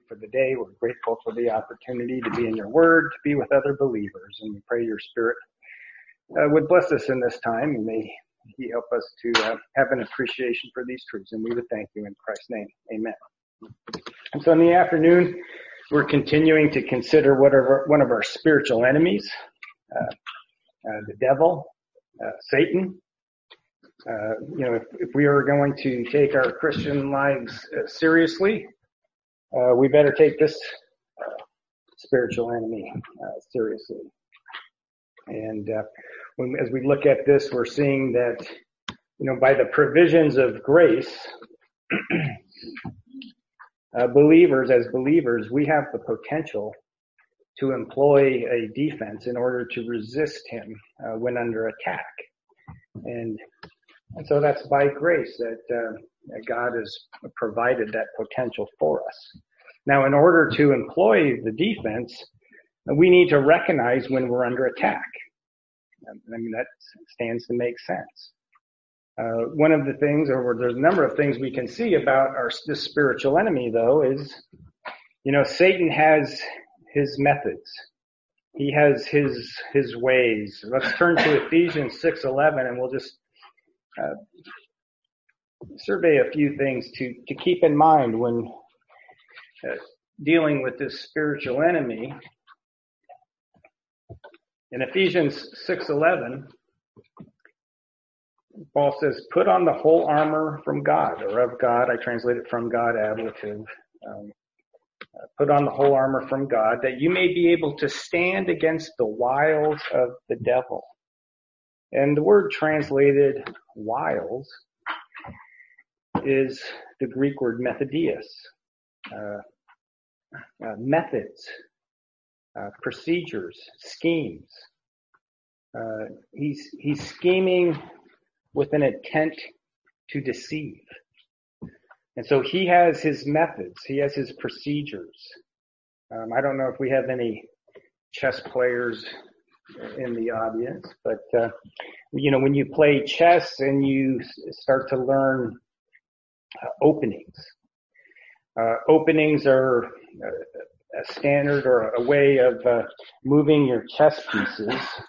for the day. We're grateful for the opportunity to be in your word, to be with other believers. And we pray your Spirit would bless us in this time, and may he help us to have an appreciation for these truths. And we would thank you in Christ's name. Amen. And so in the afternoon, we're continuing to consider one of our spiritual enemies, the devil, Satan. If we are going to take our Christian lives seriously, we better take this spiritual enemy seriously. And as we look at this, we're seeing that, by the provisions of grace, as believers, we have the potential to employ a defense in order to resist him when under attack. And so that's by grace that God has provided that potential for us. Now, in order to employ the defense, we need to recognize when we're under attack. That stands to make sense. One of the things, or there's a number of things we can see about this spiritual enemy, though, is, Satan has his methods. He has his ways. Let's turn to Ephesians 6:11, and we'll just survey a few things to keep in mind when dealing with this spiritual enemy. In Ephesians 6:11, Paul says, "Put on the whole armor from God," or of God. I translate it from God, ablative. Put on the whole armor from God, that you may be able to stand against the wiles of the devil. And the word translated wiles is the Greek word methodios, methods, procedures, schemes. He's scheming with an intent to deceive. And so he has his methods. He has his procedures. I don't know if we have any chess players in the audience, but, when you play chess and you start to learn openings, openings are a standard or a way of moving your chess pieces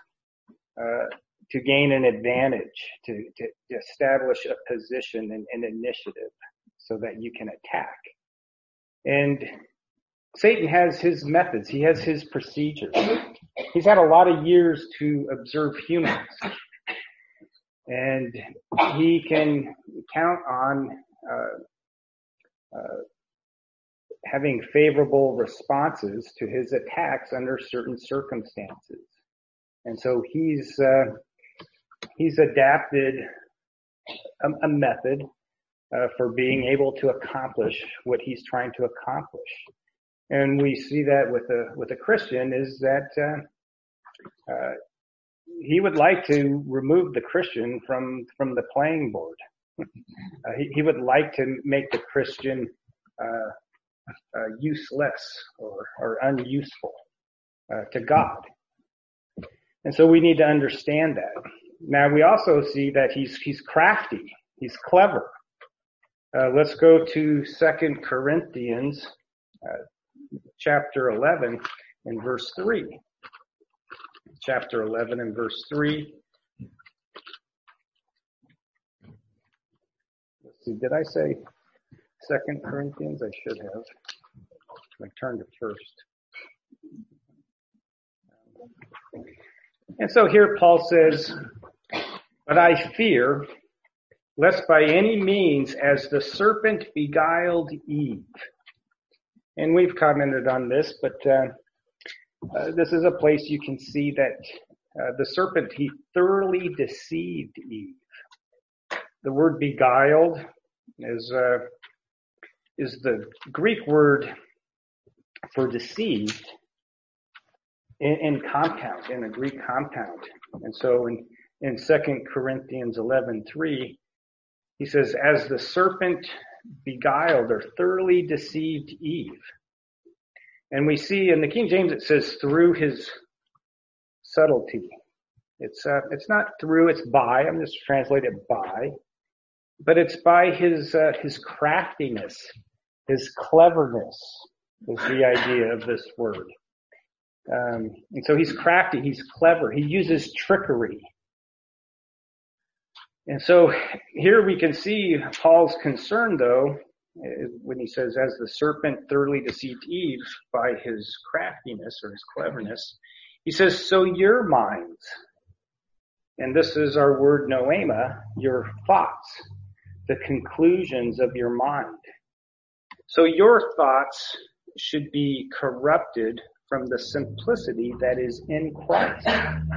to gain an advantage, to establish a position and initiative so that you can attack. And Satan has his methods. He has his procedures. He's had a lot of years to observe humans. And he can count on having favorable responses to his attacks under certain circumstances. And so he's adapted a method for being able to accomplish what he's trying to accomplish. And we see that with a Christian is that he would like to remove the Christian from the playing board. He would like to make the Christian useless or unuseful to God. And so we need to understand that. Now we also see that he's crafty. He's clever. Let's go to 2 Corinthians chapter 11 and verse 3. Chapter 11 and verse 3. Let's see, did I say 2 Corinthians? I should have. I turned to first. And so here Paul says, "But I fear, lest by any means as the serpent beguiled Eve." And we've commented on this, but this is a place you can see that the serpent, he thoroughly deceived Eve. The word beguiled is the Greek word for deceived in a Greek compound. And so in 2 Corinthians 11:3, he says, "As the serpent beguiled or thoroughly deceived Eve." And we see in the King James it says through his subtlety. It's not through, it's by. I'm just translating it by. But it's by his craftiness, his cleverness, is the idea of this word. And so he's crafty, he's clever, he uses trickery. And so here we can see Paul's concern, though, when he says, as the serpent thoroughly deceived Eve by his craftiness or his cleverness, he says, so your minds, and this is our word noema, your thoughts, the conclusions of your mind. So your thoughts should be corrupted from the simplicity that is in Christ.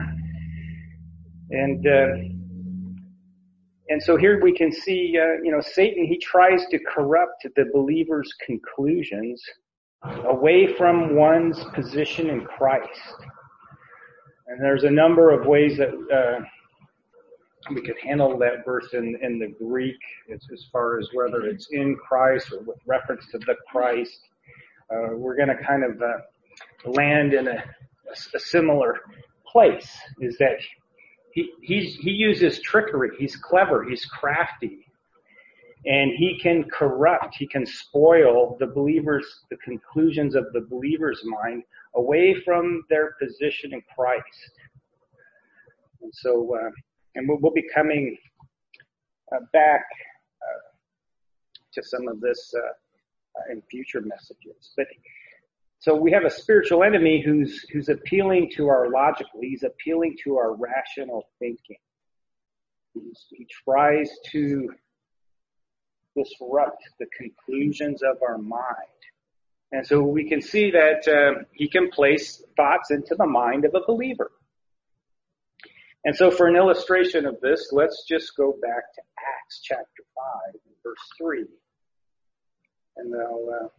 And so here we can see, Satan, he tries to corrupt the believer's conclusions away from one's position in Christ. And there's a number of ways that we could handle that verse in the Greek, as far as whether it's in Christ or with reference to the Christ. We're going to kind of land in a similar place, is that he uses trickery, he's clever, he's crafty, and he can corrupt, he can spoil the conclusions of the believer's mind away from their position in Christ. And so, and we'll be coming back to some of this in future messages. But so we have a spiritual enemy who's appealing to our logical. He's appealing to our rational thinking. He tries to disrupt the conclusions of our mind. And so we can see that he can place thoughts into the mind of a believer. And so for an illustration of this, let's just go back to Acts chapter 5, verse 3. And I'll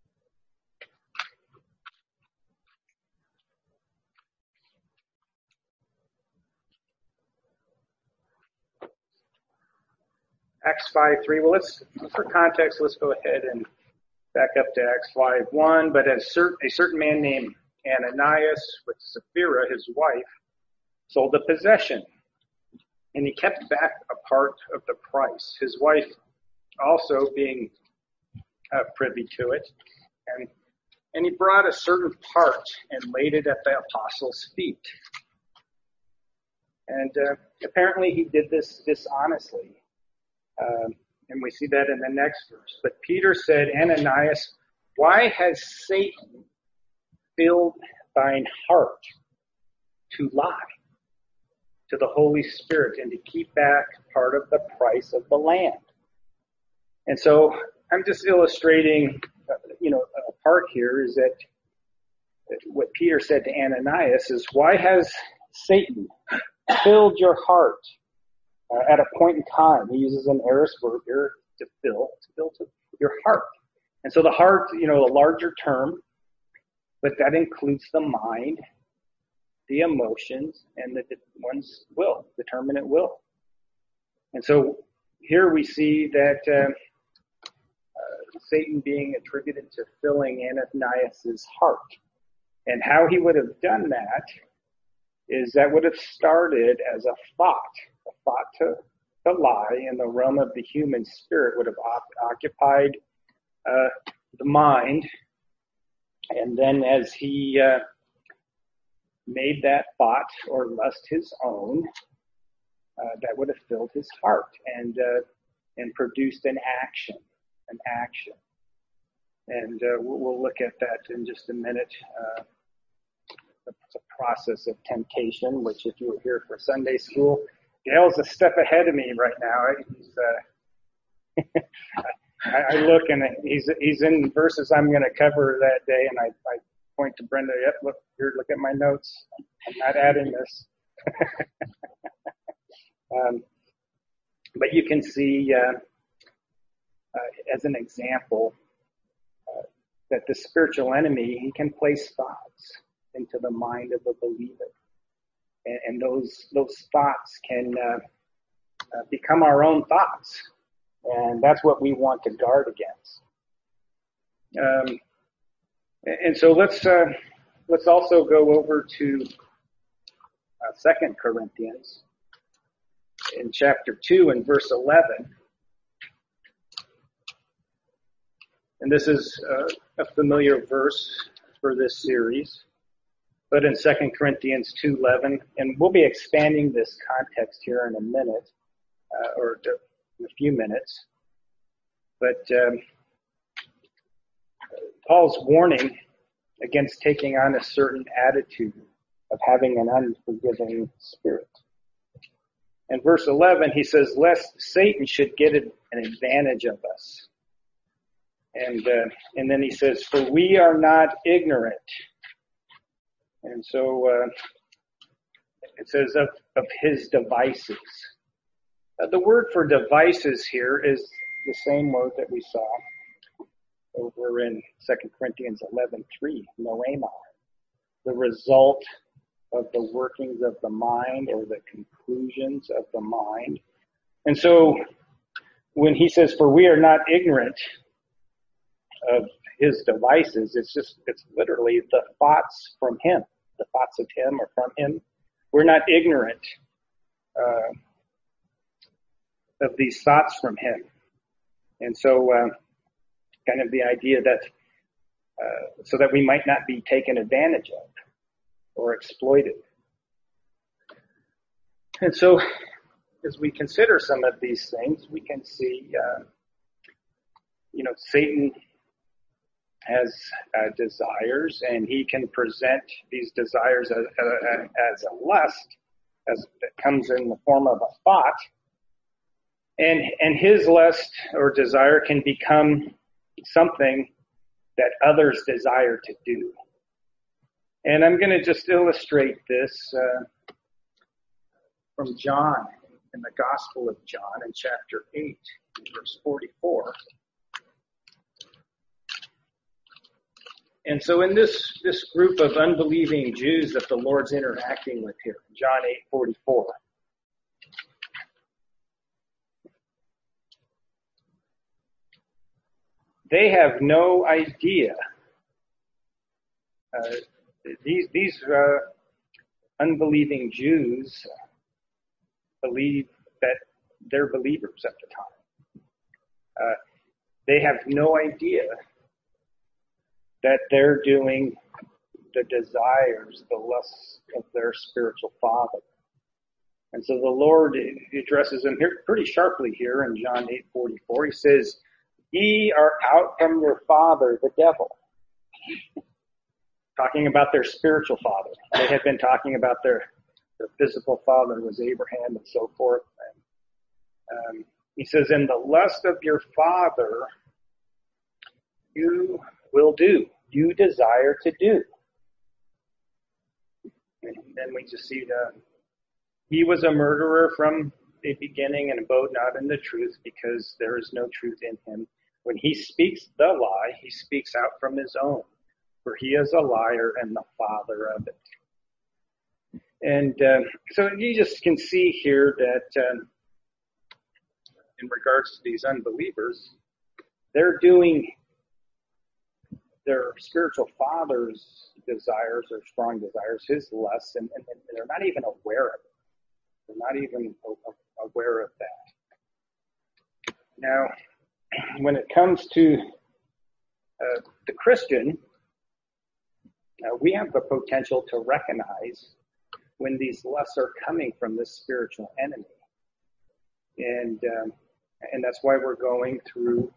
Acts 5:3. Well, for context, let's go ahead and back up to Acts 5:1. But a certain man named Ananias with Sapphira, his wife, sold a possession, and he kept back a part of the price. His wife also being privy to it, and he brought a certain part and laid it at the apostles' feet. And apparently he did this dishonestly. And we see that in the next verse. But Peter said, Ananias, why has Satan filled thine heart to lie to the Holy Spirit and to keep back part of the price of the land? And so I'm just illustrating, a part here is that what Peter said to Ananias is, why has Satan filled your heart? At a point in time, he uses an aorist verb here to fill to your heart. And so the heart, a larger term, but that includes the mind, the emotions, and one's will, determinate will. And so here we see that Satan being attributed to filling Ananias' heart. And how he would have done that is that would have started as a thought to lie in the realm of the human spirit would have occupied the mind. And then as he made that thought or lust his own, that would have filled his heart and produced an action. And we'll look at that in just a minute. The process of temptation, which if you were here for Sunday school, Gail's a step ahead of me right now. He's, I look and he's in verses I'm going to cover that day, and I point to Brenda. Yep, look at my notes. I'm not adding this. But you can see, as an example, that the spiritual enemy, he can place thoughts into the mind of a believer. And those thoughts can become our own thoughts. And that's what we want to guard against. And so let's also go over to 2 Corinthians in chapter 2 and verse 11. And this is a familiar verse for this series, but in 2 Corinthians 2:11, and we'll be expanding this context here in a minute, or in a few minutes. But Paul's warning against taking on a certain attitude of having an unforgiving spirit. In verse 11, he says, lest Satan should get an advantage of us. And then he says, for we are not ignorant. And so it says of his devices. The word for devices here is the same word that we saw over in 2 Corinthians 11:3, noema, the result of the workings of the mind or the conclusions of the mind. And so when he says, for we are not ignorant of his devices, it's literally the thoughts from him, the thoughts of him or from him. We're not ignorant of these thoughts from him. And so kind of the idea that so that we might not be taken advantage of or exploited. And so as we consider some of these things, we can see, Satan has desires, and he can present these desires as a lust, as it comes in the form of a thought. And his lust or desire can become something that others desire to do. And I'm going to just illustrate this from John, in the Gospel of John, in chapter 8, verse 44. And so in this group of unbelieving Jews that the Lord's interacting with here, John 8:44. They have no idea. These unbelieving Jews believe that they're believers at the time. They have no idea that they're doing the desires, the lusts of their spiritual father. And so the Lord addresses them here pretty sharply here in John 8:44. He says, ye are out from your father, the devil. Talking about their spiritual father. They had been talking about their physical father was Abraham and so forth. And he says, in the lust of your father, you will do. You desire to do. And then we just see that he was a murderer from the beginning and abode not in the truth, because there is no truth in him. When he speaks the lie, he speaks out from his own, for he is a liar and the father of it. And so you just can see here that in regards to these unbelievers, they're doing their spiritual father's desires or strong desires, his lusts, and they're not even aware of it. They're not even aware of that. Now, when it comes to the Christian, we have the potential to recognize when these lusts are coming from this spiritual enemy. And that's why we're going through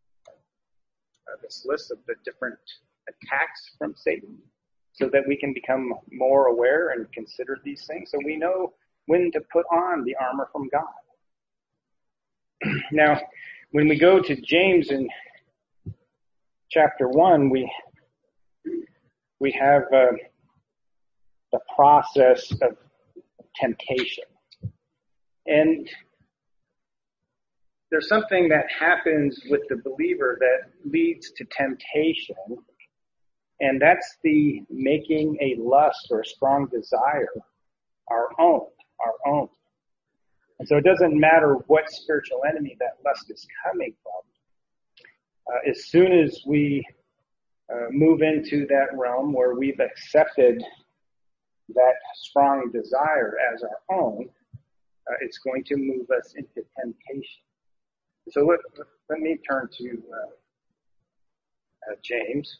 this list of the different attacks from Satan, so that we can become more aware and consider these things, so we know when to put on the armor from God. Now, when we go to James in chapter 1, we have the process of temptation. And there's something that happens with the believer that leads to temptation, and that's the making a lust or a strong desire our own. And so it doesn't matter what spiritual enemy that lust is coming from. As soon as we move into that realm where we've accepted that strong desire as our own, it's going to move us into temptation. So let me turn to James.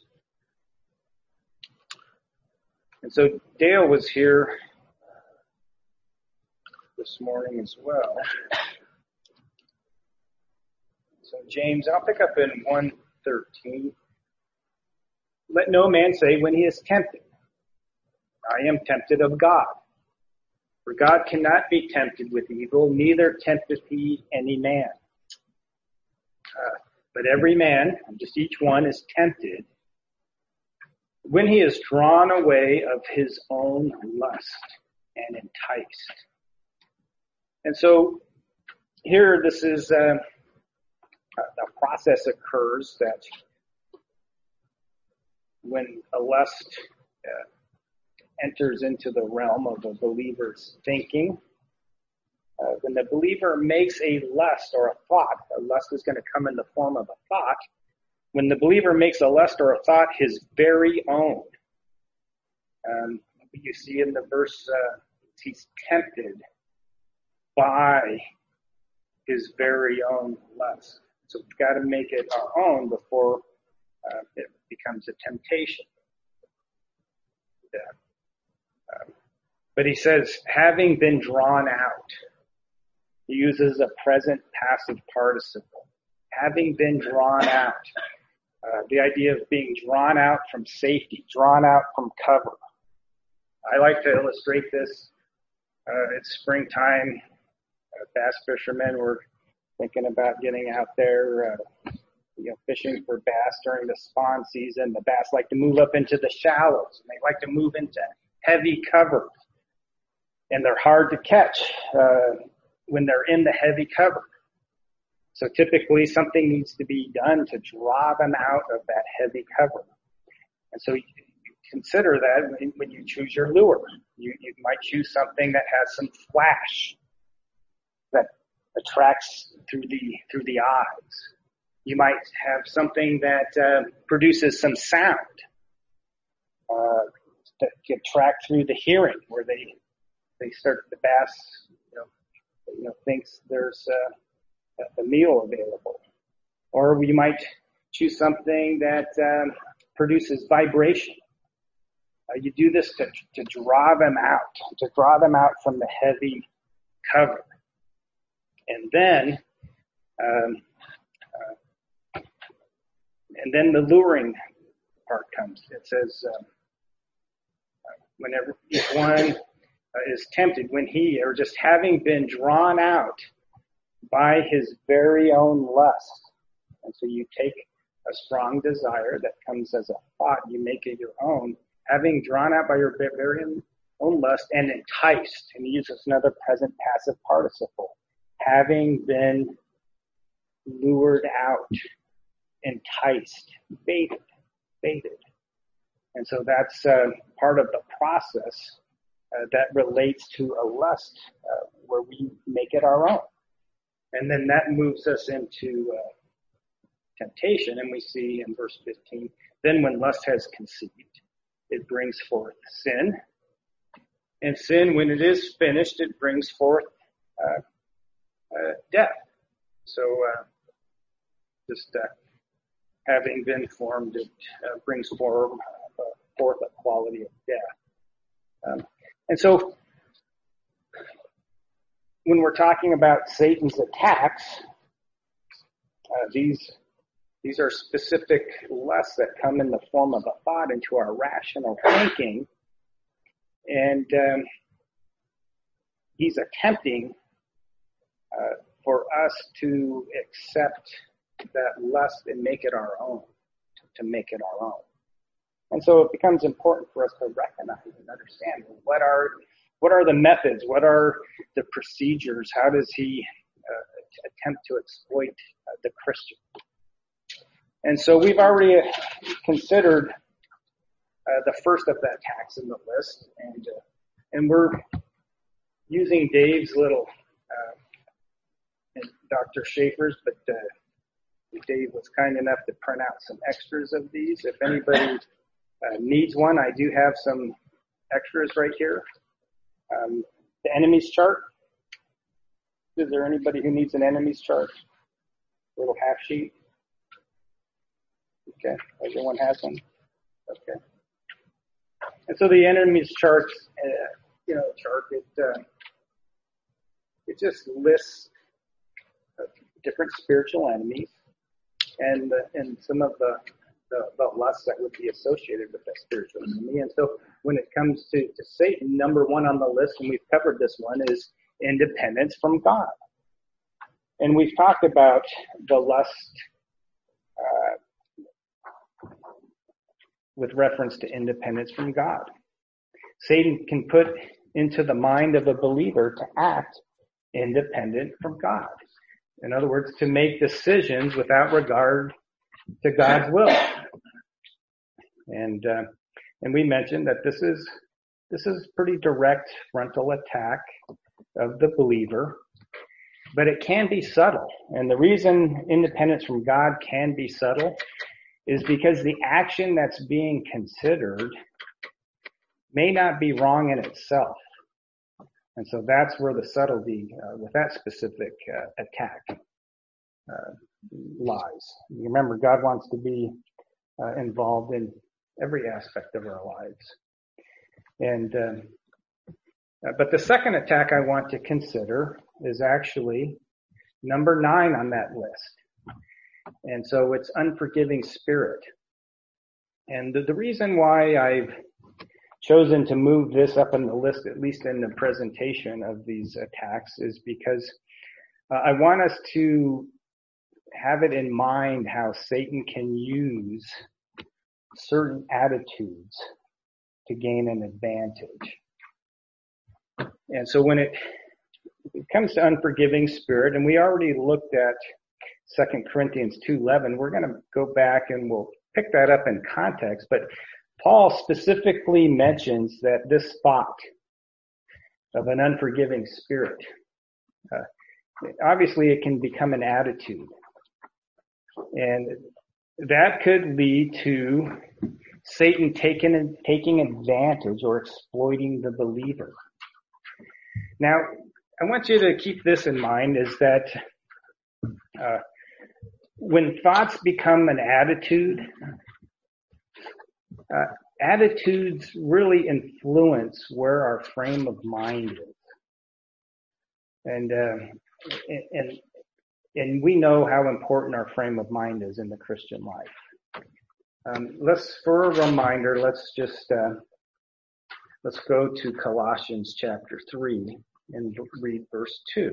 And so Dale was here this morning as well. So James, I'll pick up in 1:13. Let no man say when he is tempted, I am tempted of God. For God cannot be tempted with evil, neither tempteth he any man. But every man, just each one, is tempted when he is drawn away of his own lust and enticed. And so here this is a process occurs that when a lust enters into the realm of a believer's thinking, when the believer makes a lust or a thought, a lust is going to come in the form of a thought. When the believer makes a lust or a thought his very own, you see in the verse, he's tempted by his very own lust. So we've got to make it our own before it becomes a temptation. But he says, having been drawn out, he uses a present passive participle. Having been drawn out. The idea of being drawn out from safety, drawn out from cover. I like to illustrate this. It's springtime. Bass fishermen were thinking about getting out there, fishing for bass during the spawn season. The bass like to move up into the shallows, and they like to move into heavy cover. And they're hard to catch when they're in the heavy cover. So typically something needs to be done to draw them out of that heavy cover. And so you consider that when you choose your lure. You might choose something that has some flash that attracts through the eyes. You might have something that produces some sound that can attract through the hearing, where they start, the bass thinks there's a meal available. Or we might choose something that produces vibration. You do this to draw them out from the heavy cover. And then the luring part comes. It says, whenever if one is tempted, when he, or just having been drawn out by his very own lust. And so you take a strong desire that comes as a thought, you make it your own, having drawn out by your very own lust and enticed, and he uses another present passive participle, having been lured out, enticed, baited. And so that's part of the process that relates to a lust where we make it our own. And then that moves us into temptation, and we see in verse 15, then when lust has conceived, it brings forth sin. And sin, when it is finished, it brings forth death. So having been formed, it brings forth a quality of death. And so when we're talking about Satan's attacks, these are specific lusts that come in the form of a thought into our rational thinking. And he's attempting for us to accept that lust and make it our own, to make it our own. And so it becomes important for us to recognize and understand what are the methods, what are the procedures, how does he attempt to exploit the Christian. And so we've already considered the first of the attacks in the list, and we're using Dave's little and Dr. Schaefer's, but Dave was kind enough to print out some extras of these. If anybody needs one, I do have some extras right here. The enemies chart. Is there anybody who needs an enemies chart? Little half sheet. Okay. Everyone has one? Okay. And so the enemies chart, it just lists different spiritual enemies and some of the lusts that would be associated with that spiritual enemy. And so when it comes to Satan, number one on the list, and we've covered this one, is independence from God. And we've talked about the lust with reference to independence from God. Satan can put into the mind of a believer to act independent from God. In other words, to make decisions without regard to God's will. And we mentioned that this is pretty direct frontal attack of the believer, but it can be subtle. And the reason independence from God can be subtle is because the action that's being considered may not be wrong in itself. And so that's where the subtlety with that specific attack lies. You remember, God wants to be involved in every aspect of our lives. And but the second attack I want to consider is actually number 9 on that list. And so it's unforgiving spirit. And the reason why I've chosen to move this up in the list, at least in the presentation of these attacks, is because I want us to have it in mind how Satan can use certain attitudes to gain an advantage. And so when it comes to unforgiving spirit, and we already looked at 2 Corinthians 2:11, we're going to go back and we'll pick that up in context, but Paul specifically mentions that this thought of an unforgiving spirit, obviously it can become an attitude. And that could lead to Satan taking advantage or exploiting the believer. Now, I want you to keep this in mind, is that when thoughts become an attitude, attitudes really influence where our frame of mind is. And we know how important our frame of mind is in the Christian life. For a reminder, let's go to Colossians chapter 3 and read verse 2.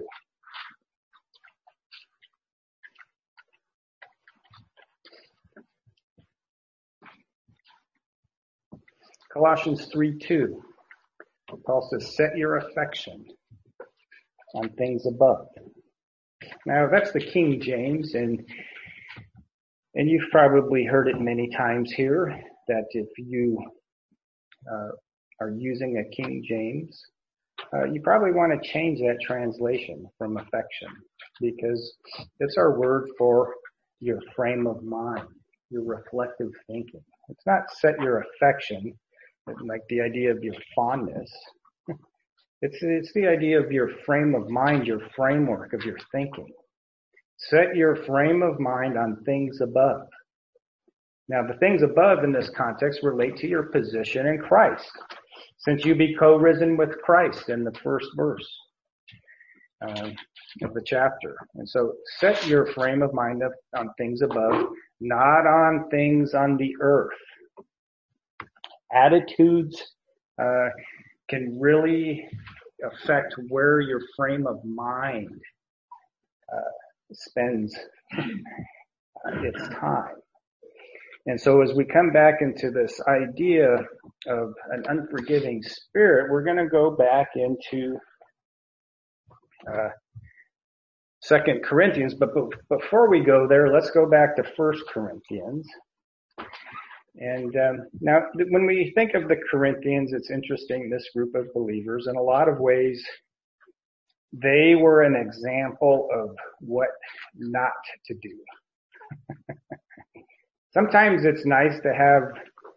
Colossians 3:2. Paul says, set your affection on things above. Now, that's the King James, and you've probably heard it many times here, that if you are using a King James, you probably want to change that translation from affection, because it's our word for your frame of mind, your reflective thinking. It's not set your affection, like the idea of your fondness. It's the idea of your frame of mind, your framework of your thinking. Set your frame of mind on things above. Now, the things above in this context relate to your position in Christ, since you be co-risen with Christ in the first verse of the chapter. And so set your frame of mind up on things above, not on things on the earth. Attitudes can really affect where your frame of mind spends its time. And so as we come back into this idea of an unforgiving spirit, we're going to go back into 2 Corinthians. But before we go there, let's go back to 1 Corinthians. And now, when we think of the Corinthians, it's interesting, this group of believers, in a lot of ways, they were an example of what not to do. Sometimes it's nice to have,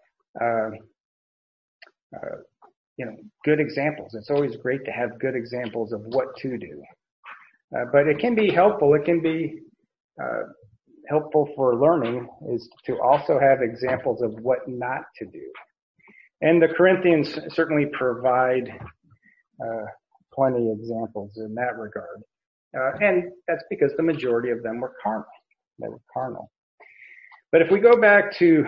good examples. It's always great to have good examples of what to do. But it can be helpful. It can be helpful for learning is to also have examples of what not to do. And the Corinthians certainly provide plenty of examples in that regard. And that's because the majority of them were carnal. They were carnal. But if we go back to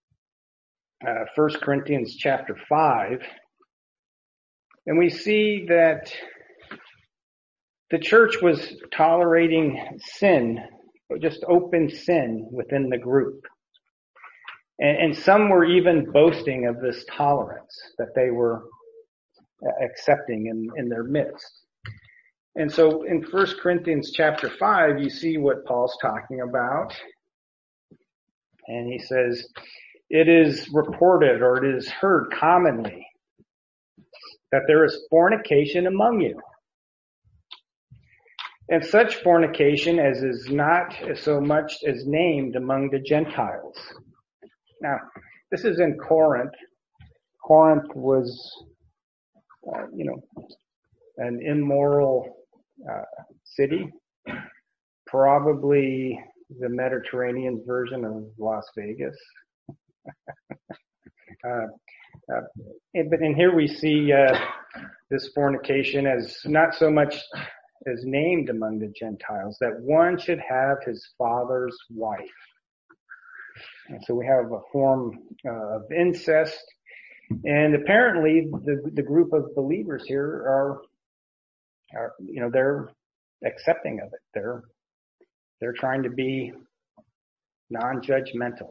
1 Corinthians chapter 5, and we see that the church was tolerating sin, just open sin within the group. And some were even boasting of this tolerance that they were accepting in their midst. And so in 1 Corinthians chapter 5, you see what Paul's talking about. And he says, it is reported or it is heard commonly that there is fornication among you. And such fornication as is not so much as named among the Gentiles. Now, this is in Corinth. Corinth was, an immoral city, probably the Mediterranean version of Las Vegas. And here we see this fornication as not so much as named among the Gentiles, that one should have his father's wife. And so we have a form of incest. And apparently the group of believers here are they're accepting of it. They're trying to be non-judgmental.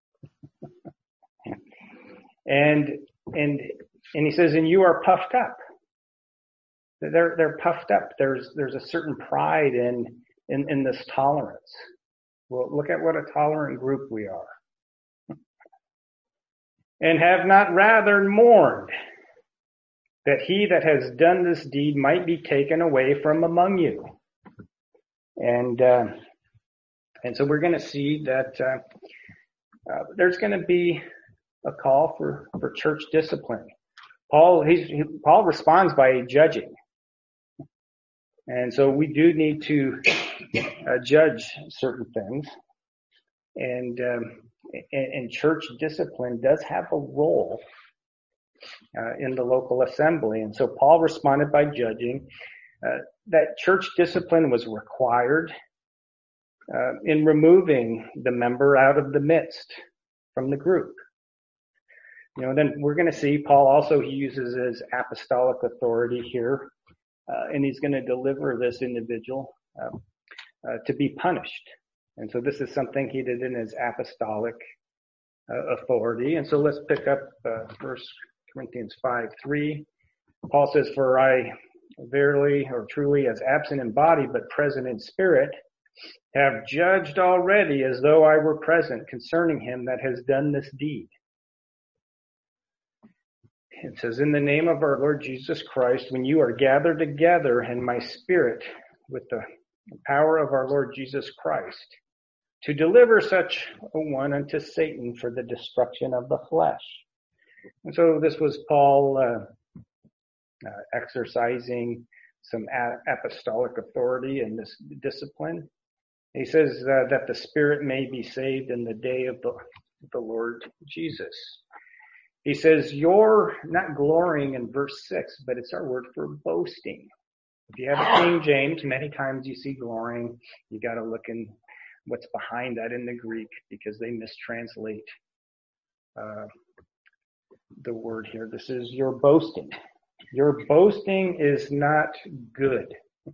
And he says, and you are puffed up. They're puffed up. There's a certain pride in this tolerance. Well, look at what a tolerant group we are. And have not rather mourned that he that has done this deed might be taken away from among you. And so we're going to see that there's going to be a call for church discipline. Paul responds by judging. And so we do need to judge certain things. And church discipline does have a role in the local assembly. And so Paul responded by judging that church discipline was required in removing the member out of the midst from the group. Then we're going to see Paul also, he uses his apostolic authority here, and he's going to deliver this individual to be punished. And so this is something he did in his apostolic authority. And so let's pick up 1 Corinthians 5:3. Paul says, for I verily or truly as absent in body but present in spirit have judged already as though I were present concerning him that has done this deed. It says, in the name of our Lord Jesus Christ, when you are gathered together in my spirit with the power of our Lord Jesus Christ, to deliver such a one unto Satan for the destruction of the flesh. And so this was Paul exercising some apostolic authority in this discipline. He says that the spirit may be saved in the day of the Lord Jesus. He says, you're not glorying in verse 6, but it's our word for boasting. If you have a King James, many times you see glorying. You got to look in what's behind that in the Greek because they mistranslate the word here. This is your boasting. Your boasting is not good.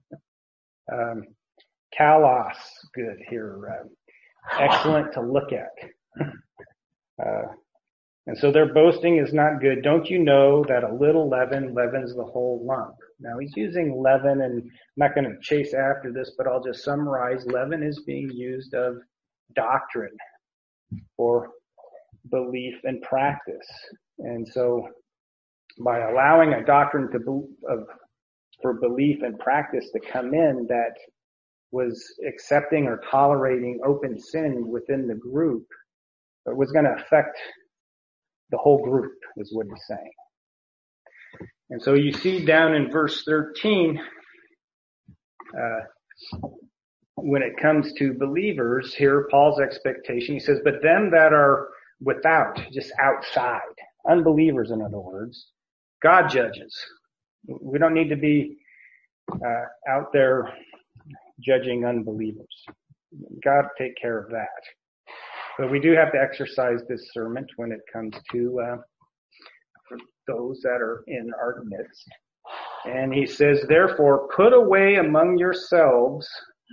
Kalos, good here. Excellent to look at. And so their boasting is not good. Don't you know that a little leaven leavens the whole lump? Now he's using leaven, and I'm not going to chase after this, but I'll just summarize. Leaven is being used of doctrine for belief and practice. And so by allowing a doctrine for belief and practice to come in that was accepting or tolerating open sin within the group, it was going to affect the whole group, is what he's saying. And so you see down in verse 13, when it comes to believers, here Paul's expectation, he says, but them that are without, just outside, unbelievers in other words, God judges. We don't need to be out there judging unbelievers. God take care of that. But we do have to exercise discernment when it comes to those that are in our midst. And he says, therefore, put away among yourselves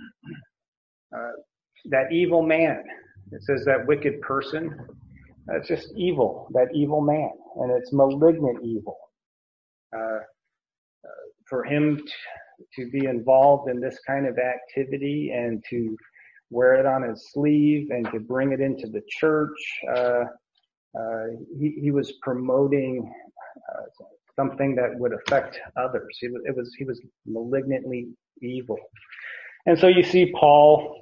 that evil man. It says that wicked person. That's just evil, that evil man. And it's malignant evil. For him to be involved in this kind of activity and to wear it on his sleeve and to bring it into the church, he was promoting something that would affect others. He was malignantly evil. And so you see Paul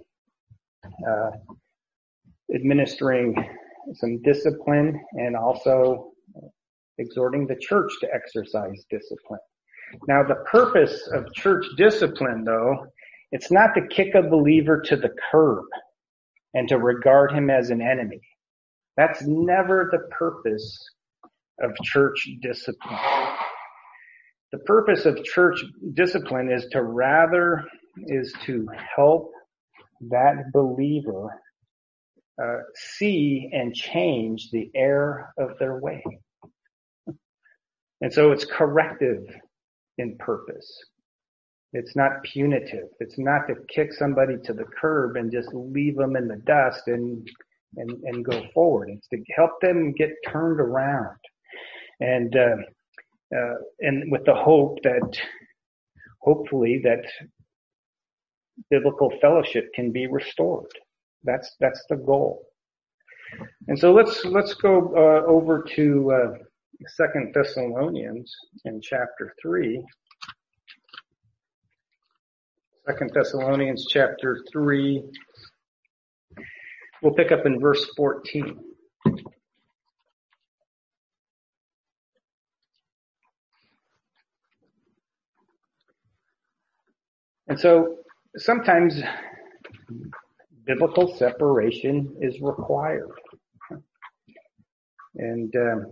administering some discipline and also exhorting the church to exercise discipline. Now, the purpose of church discipline, though, it's not to kick a believer to the curb and to regard him as an enemy. That's never the purpose of church discipline. The purpose of church discipline is to help that believer see and change the error of their way. And so it's corrective in purpose. It's not punitive. It's not to kick somebody to the curb and just leave them in the dust and go forward. It's to help them get turned around. And with the hope that hopefully that biblical fellowship can be restored. That's the goal. And so let's go over to 2 Thessalonians in chapter 3. 2 Thessalonians chapter 3. We'll pick up in verse 14. And so sometimes biblical separation is required. And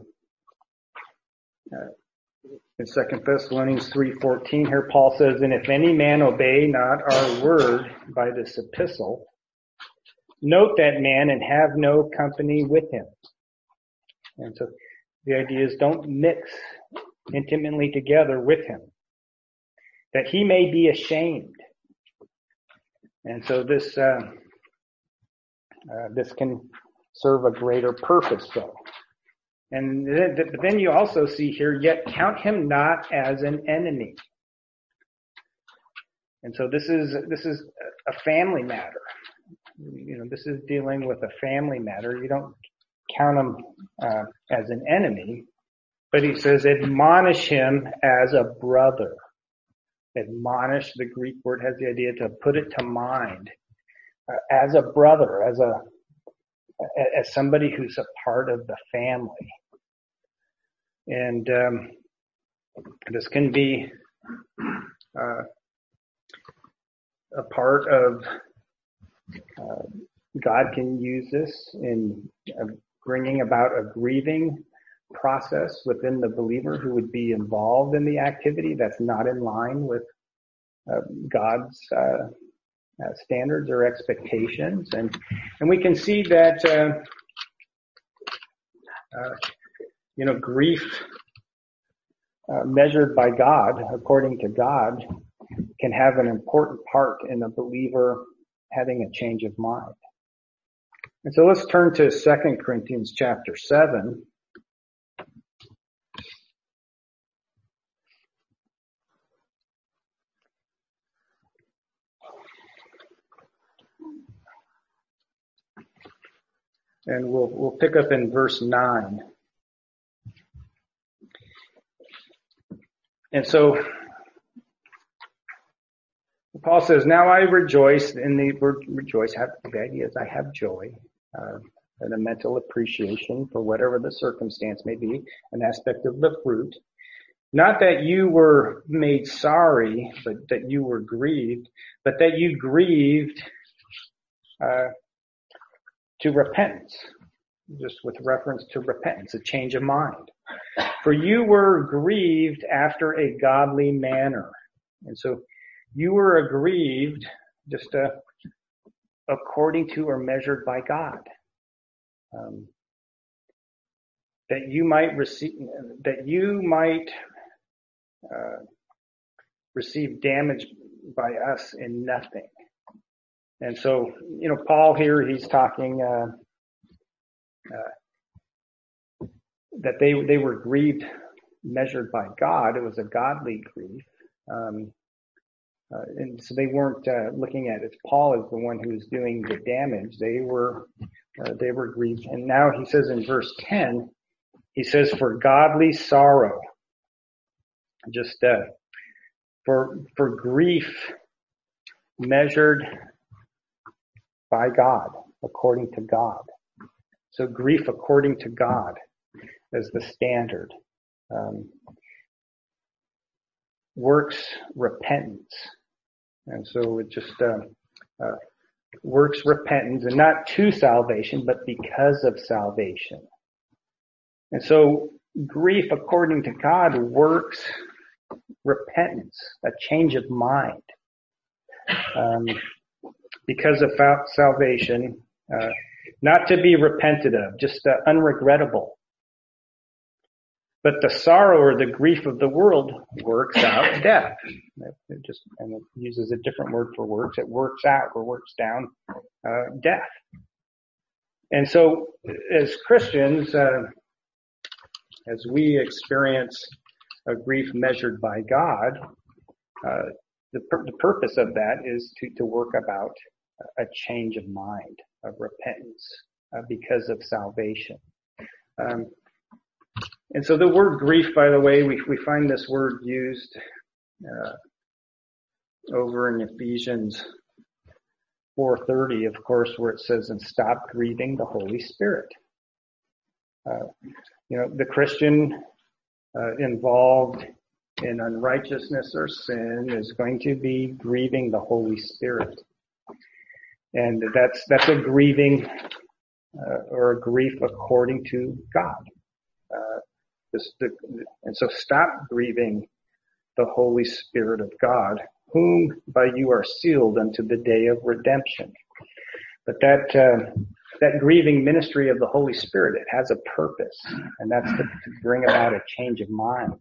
in 2 Thessalonians 3:14, here Paul says, and if any man obey not our word by this epistle, note that man and have no company with him. And so the idea is don't mix intimately together with him, that he may be ashamed. And so this can serve a greater purpose, though. And then you also see here, yet count him not as an enemy. And so this is a family matter. You know, this is dealing with a family matter. You don't count him as an enemy, but he says admonish him as a brother. Admonish, the Greek word has the idea to put it to mind, as a brother, as somebody who's a part of the family. And this can be a part of, God can use this in bringing about a grieving process within the believer who would be involved in the activity that's not in line with God's standards or expectations. And we can see that grief measured by God, according to God, can have an important part in a believer having a change of mind. And so let's turn to 2 Corinthians chapter 7. And we'll pick up in verse 9. And so Paul says, now I rejoice, in the word rejoice, the idea is I have joy, and a mental appreciation for whatever the circumstance may be, an aspect of the fruit. Not that you were made sorry, but that you were grieved, but that you grieved to repentance, just with reference to repentance, a change of mind. For you were grieved after a godly manner. And so you were aggrieved just according to or measured by God. That you might receive damage by us in nothing. And so, Paul here, he's talking that they were grieved, measured by God. It was a godly grief. And so they weren't looking at it. Paul is the one who's doing the damage. They were grieved. And now he says in verse 10, he says, for godly sorrow, just for grief measured by God, according to God. So grief according to God as the standard. Works repentance. And so it just works repentance, and not to salvation, but because of salvation. And so grief according to God works repentance, a change of mind. Because of salvation, not to be repented of, just unregrettable. But the sorrow or the grief of the world works out death. And it uses a different word for works. It works out or works down death. And so, as Christians, as we experience a grief measured by God, the purpose of that is to work about a change of mind, of repentance, because of salvation. And so the word grief, by the way, we find this word used over in Ephesians 4:30, of course, where it says, and stop grieving the Holy Spirit. The Christian involved in unrighteousness or sin is going to be grieving the Holy Spirit. And that's a grieving or a grief according to God. And so stop grieving the Holy Spirit of God, whom by you are sealed unto the day of redemption. But that grieving ministry of the Holy Spirit, it has a purpose, and that's to bring about a change of mind,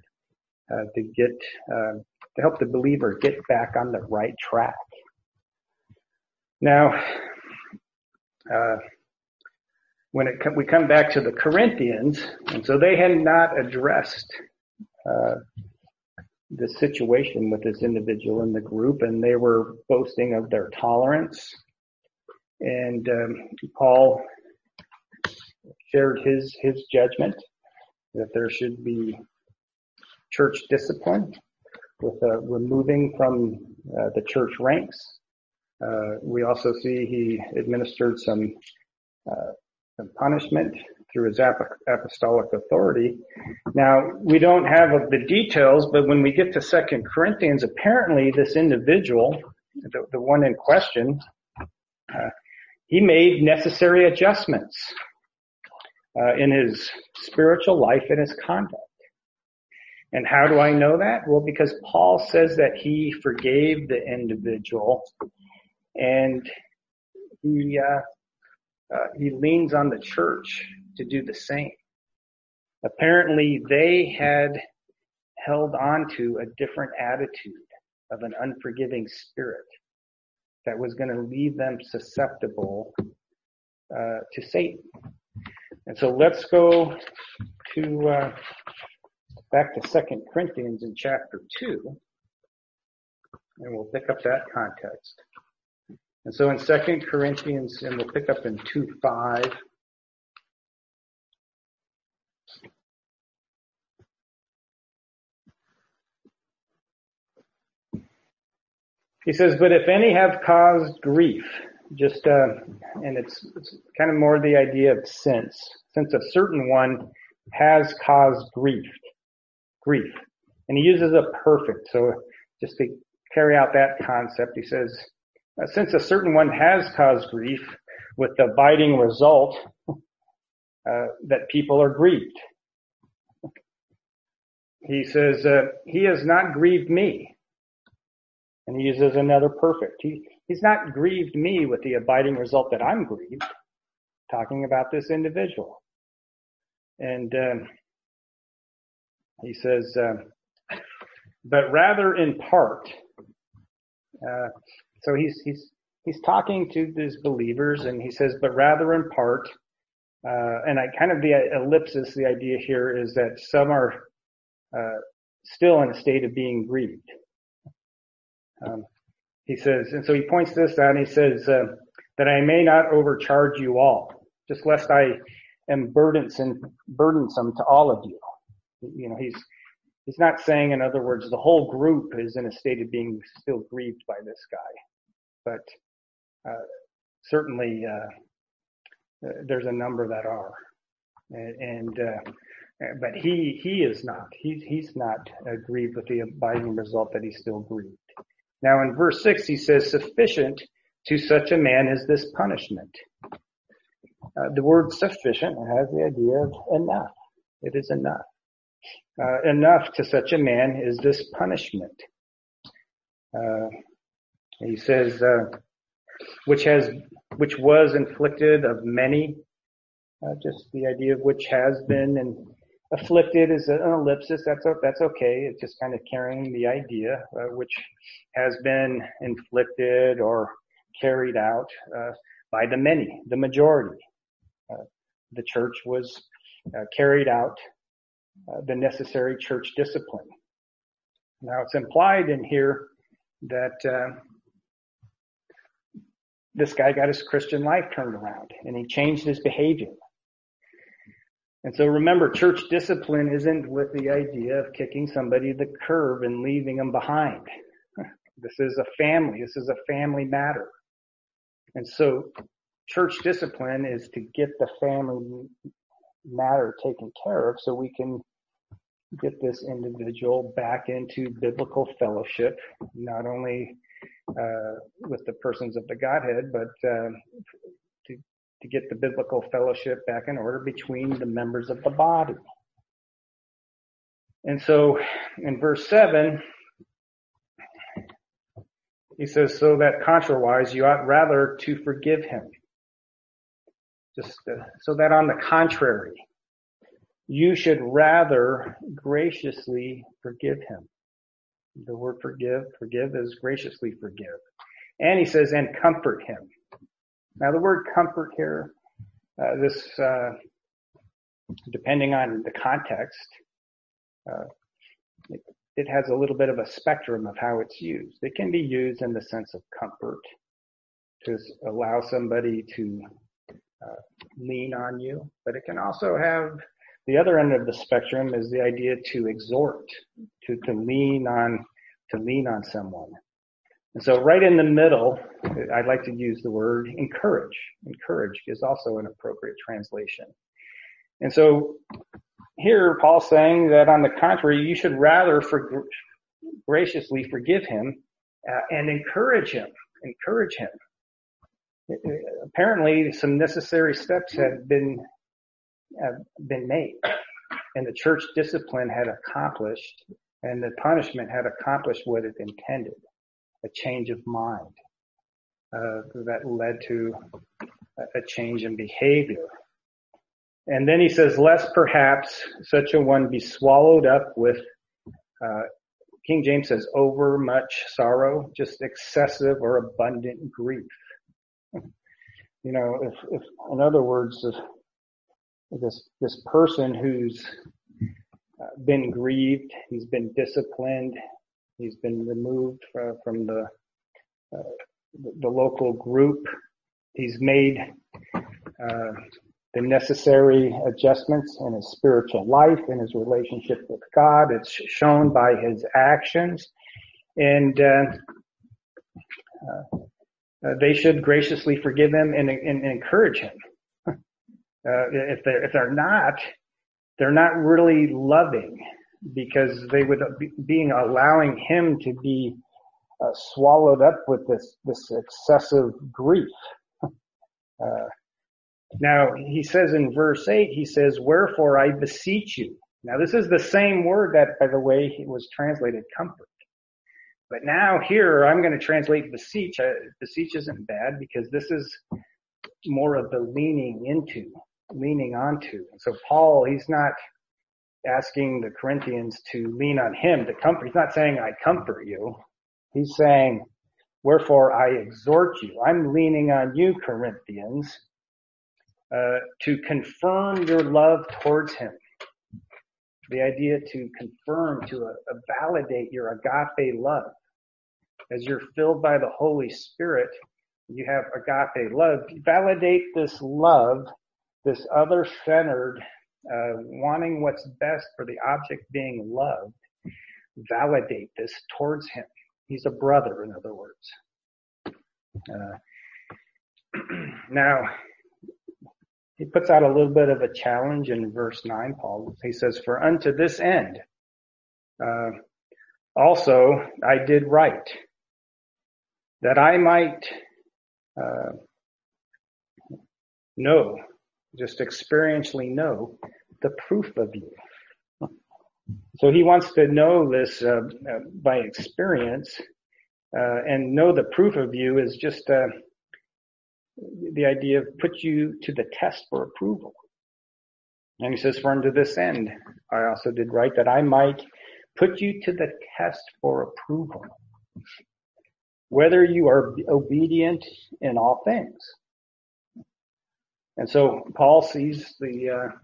to help the believer get back on the right track. Now, we come back to the Corinthians, and so they had not addressed the situation with this individual in the group, and they were boasting of their tolerance. And Paul shared his judgment that there should be church discipline with removing from the church ranks. We also see he administered some punishment through his apostolic authority. Now, we don't have the details, but when we get to 2 Corinthians, apparently this individual, the one in question, he made necessary adjustments in his spiritual life and his conduct. And how do I know that? Well, because Paul says that he forgave the individual, and he leans on the church to do the same. Apparently, they had held on to a different attitude of an unforgiving spirit that was going to leave them susceptible to Satan. And so let's go to back to 2 Corinthians in chapter 2, and we'll pick up that context. And so in 2 Corinthians, and we'll pick up in 2:5. He says, but if any have caused grief, just, and it's kind of more the idea of since a certain one has caused grief. And he uses a perfect. So just to carry out that concept, he says, since a certain one has caused grief with the abiding result that people are grieved. He says, he has not grieved me. And he uses another perfect. He's not grieved me with the abiding result that I'm grieved, talking about this individual. And he says, but rather in part. So he's talking to these believers, and he says, but rather in part. And I kind of the ellipsis, the idea here is that some are still in a state of being grieved. He says, and so he points this out, and he says, that I may not overcharge you all, just lest I am burdensome to all of you. You know, he's not saying, in other words, the whole group is in a state of being still grieved by this guy, but certainly there's a number that are, but he is not. He's not grieved with the abiding result that he's still grieved. Now in verse 6 he says, sufficient to such a man is this punishment. The word sufficient has the idea of enough. It is enough. Enough to such a man is this punishment. He says, which was inflicted of many. Just the idea of which has been, and afflicted is an ellipsis. That's okay. It's just kind of carrying the idea, which has been inflicted or carried out by the many, the majority. The church was carried out the necessary church discipline. Now it's implied in here that this guy got his Christian life turned around and he changed his behavior. And so remember, church discipline isn't with the idea of kicking somebody the curb and leaving them behind. This is a family. This is a family matter. And so church discipline is to get the family matter taken care of so we can get this individual back into biblical fellowship, not only with the persons of the Godhead, but to get the biblical fellowship back in order between the members of the body. And so in verse 7, he says, so that contrariwise you ought rather to forgive him. Just so that on the contrary, you should rather graciously forgive him. The word forgive is graciously forgive. And he says, and comfort him. Now the word comfort here, depending on the context, it has a little bit of a spectrum of how it's used. It can be used in the sense of comfort, to allow somebody to lean on you, but it can also have the other end of the spectrum is the idea to exhort, to lean on someone. And so right in the middle, I'd like to use the word encourage. Encourage is also an appropriate translation. And so here Paul's saying that on the contrary, you should rather graciously forgive him and encourage him. Encourage him. Apparently some necessary steps have been made, and the church discipline had accomplished, and the punishment had accomplished what it intended. A change of mind that led to a change in behavior. And then he says, lest perhaps such a one be swallowed up with, King James says, over much sorrow, just excessive or abundant grief. You know, if in other words, this person who's been grieved, he's been disciplined, he's been removed from the local group. He's made the necessary adjustments in his spiritual life, in his relationship with God. It's shown by his actions, and they should graciously forgive him and encourage him. If they're not really loving. because they would be allowing him to be swallowed up with this excessive grief. Now, he says in verse 8, he says, "Wherefore I beseech you." Now, this is the same word that, by the way, it was translated comfort. But now here, I'm going to translate beseech. Beseech isn't bad because this is more of the leaning onto. And so Paul, he's not asking the Corinthians to lean on him to comfort. He's not saying, "I comfort you." He's saying, "Wherefore I exhort you." I'm leaning on you, Corinthians, to confirm your love towards him. The idea to confirm, to validate your agape love. As you're filled by the Holy Spirit, you have agape love. Validate this love, this other-centered, wanting what's best for the object being loved. Validate this towards him. He's a brother, in other words. Now, he puts out a little bit of a challenge in verse 9, Paul. He says, "For unto this end also I did write, that I might know," just experientially know, "the proof of you." So he wants to know this by experience, and know the proof of you is just the idea of put you to the test for approval. And he says, "For unto this end, I also did write, that I might put you to the test for approval, whether you are obedient in all things." And so Paul sees the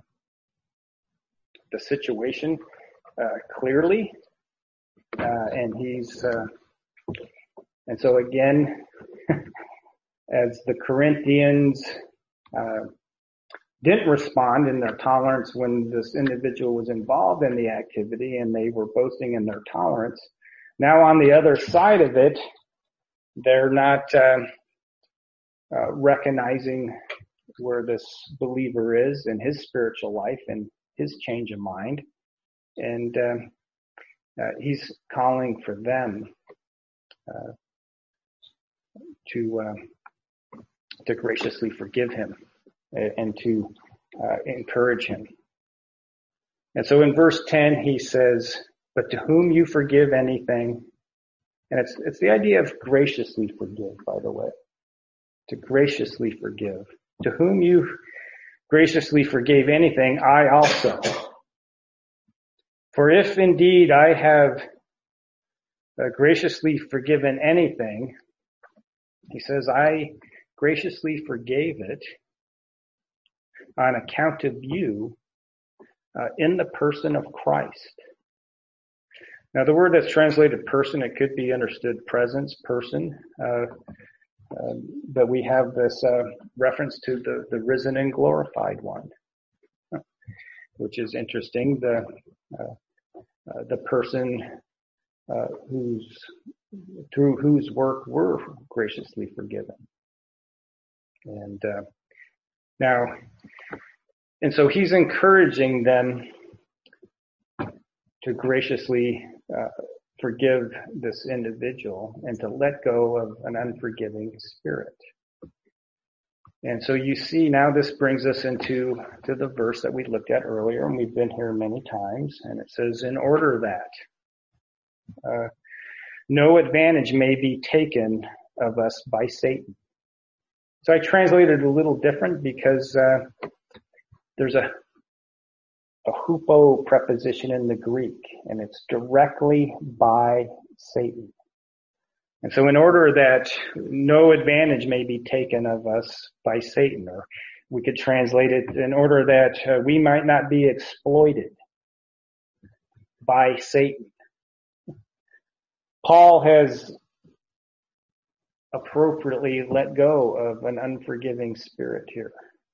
situation clearly, and so again, as the Corinthians didn't respond in their tolerance when this individual was involved in the activity and they were boasting in their tolerance, now on the other side of it, they're not recognizing where this believer is in his spiritual life and his change of mind. And he's calling for them to graciously forgive him and to encourage him. And so in verse 10, he says, "But to whom you forgive anything," and it's the idea of graciously forgive, by the way, to graciously forgive. "To whom you graciously forgave anything, I also. For if indeed I have graciously forgiven anything," he says, "I graciously forgave it on account of you in the person of Christ." Now, the word that's translated person, it could be understood presence, person, but we have this reference to the risen and glorified one, which is interesting. The person through whose work we're graciously forgiven. And so he's encouraging them to graciously forgive this individual and to let go of an unforgiving spirit. And so you see now this brings us into the verse that we looked at earlier, and we've been here many times, and it says, "In order that no advantage may be taken of us by Satan." So I translated it a little different because there's a hupo preposition in the Greek, and it's directly by Satan. And so in order that no advantage may be taken of us by Satan, or we could translate it in order that we might not be exploited by Satan. Paul has appropriately let go of an unforgiving spirit here.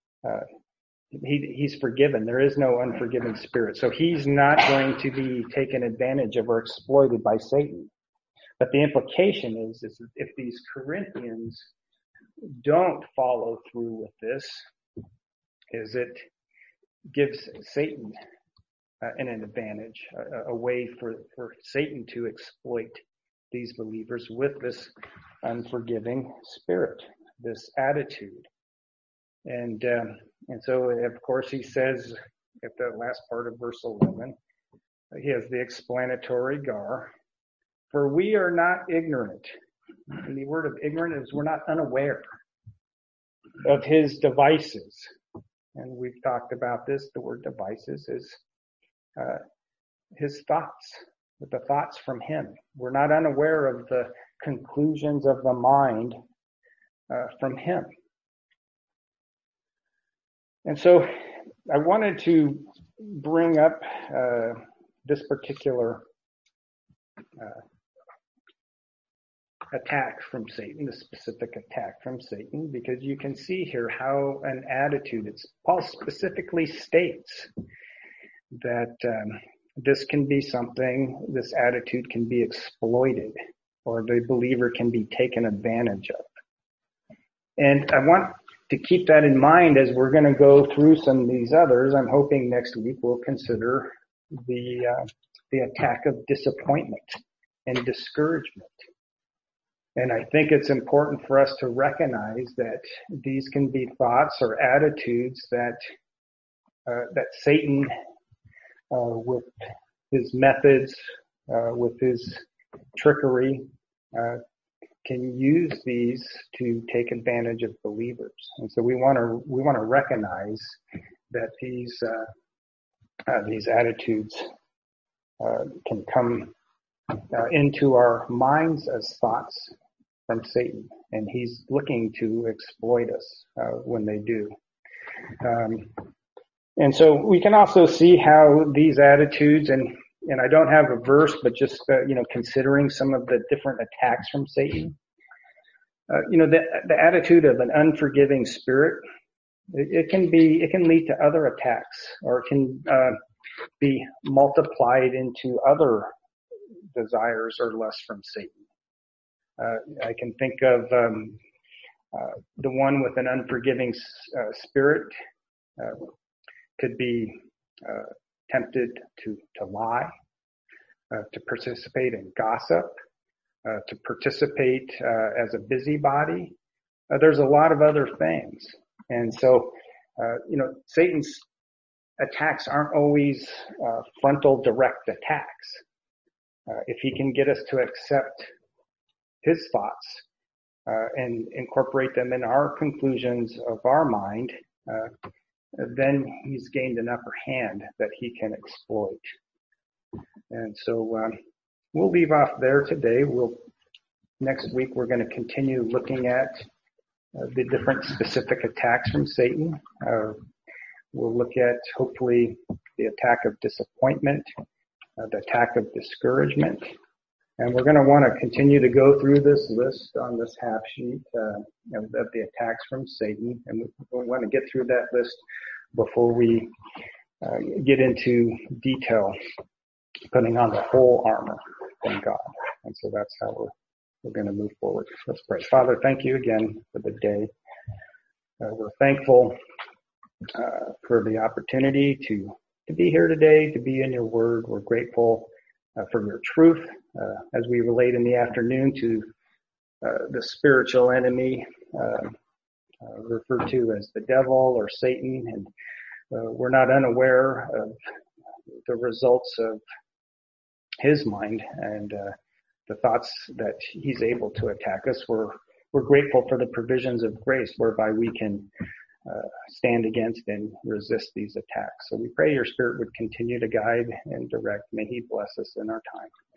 He's forgiven. There is no unforgiving spirit. So he's not going to be taken advantage of or exploited by Satan. But the implication is if these Corinthians don't follow through with this, is it gives Satan and an advantage, a way for Satan to exploit these believers with this unforgiving spirit, this attitude. And so, of course, he says at the last part of verse 11, he has the explanatory gar, for we are not ignorant. And the word of ignorant is we're not unaware of his devices. And we've talked about this. The word devices is his thoughts, the thoughts from him. We're not unaware of the conclusions of the mind from him. And so I wanted to bring up this particular attack from Satan, the specific attack from Satan, because you can see here how an attitude, Paul specifically states that this can be something, this attitude can be exploited, or the believer can be taken advantage of. And I want to keep that in mind as we're going to go through some of these others. I'm hoping next week we'll consider the attack of disappointment and discouragement. And I think it's important for us to recognize that these can be thoughts or attitudes that Satan, with his methods, with his trickery, can use these to take advantage of believers. And so we want to recognize that these attitudes can come into our minds as thoughts from Satan, and he's looking to exploit us when they do. And so we can also see how these attitudes, and I don't have a verse, but just considering some of the different attacks from Satan. The attitude of an unforgiving spirit, it can lead to other attacks, or it can be multiplied into other desires or lusts from Satan. I can think of the one with an unforgiving spirit could be tempted to lie, to participate in gossip, to participate as a busybody. There's a lot of other things. And so, Satan's attacks aren't always frontal direct attacks. If he can get us to accept his thoughts and incorporate them in our conclusions of our mind, then he's gained an upper hand that he can exploit. And so we'll leave off there today. Next week we're going to continue looking at the different specific attacks from Satan. We'll look at hopefully the attack of disappointment, the attack of discouragement. And we're going to want to continue to go through this list on this half sheet of the attacks from Satan. And we want to get through that list before we get into detail, putting on the whole armor from God. And so that's how we're going to move forward. Let's pray. Father, thank you again for the day. We're thankful for the opportunity to be here today, to be in your word. We're grateful for your truth as we relate in the afternoon to the spiritual enemy referred to as the devil or Satan. And we're not unaware of the results of his mind and the thoughts that he's able to attack us. We're grateful for the provisions of grace whereby we can stand against and resist these attacks. So we pray your Spirit would continue to guide and direct. May he bless us in our time.